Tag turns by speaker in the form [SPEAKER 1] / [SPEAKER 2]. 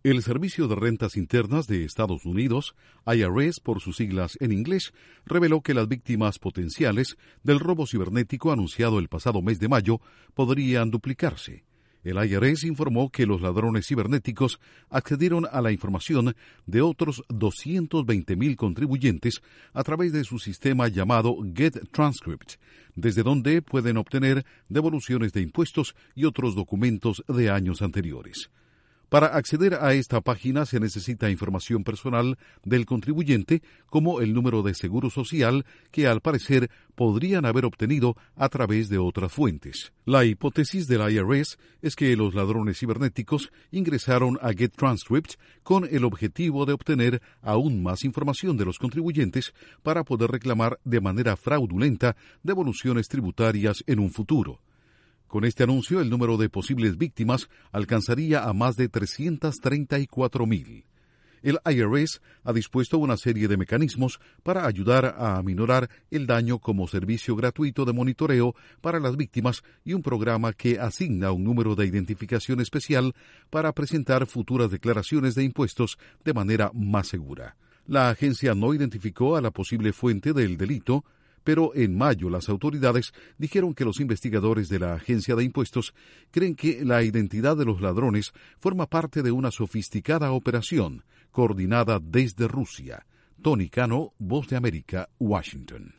[SPEAKER 1] El Servicio de Rentas Internas de Estados Unidos, IRS por sus siglas en inglés, reveló que las víctimas potenciales del robo cibernético anunciado el pasado mes de mayo podrían duplicarse. El IRS informó que los ladrones cibernéticos accedieron a la información de otros 220,000 contribuyentes a través de su sistema llamado GetTranscript, desde donde pueden obtener devoluciones de impuestos y otros documentos de años anteriores. Para acceder a esta página se necesita información personal del contribuyente, como el número de seguro social que al parecer podrían haber obtenido a través de otras fuentes. La hipótesis del IRS es que los ladrones cibernéticos ingresaron a GetTranscript con el objetivo de obtener aún más información de los contribuyentes para poder reclamar de manera fraudulenta devoluciones tributarias en un futuro. Con este anuncio, el número de posibles víctimas alcanzaría a más de 334,000. El IRS ha dispuesto una serie de mecanismos para ayudar a aminorar el daño, como servicio gratuito de monitoreo para las víctimas y un programa que asigna un número de identificación especial para presentar futuras declaraciones de impuestos de manera más segura. La agencia no identificó a la posible fuente del delito, pero en mayo las autoridades dijeron que los investigadores de la Agencia de Impuestos creen que la identidad de los ladrones forma parte de una sofisticada operación coordinada desde Rusia. Tony Cano, Voz de América, Washington.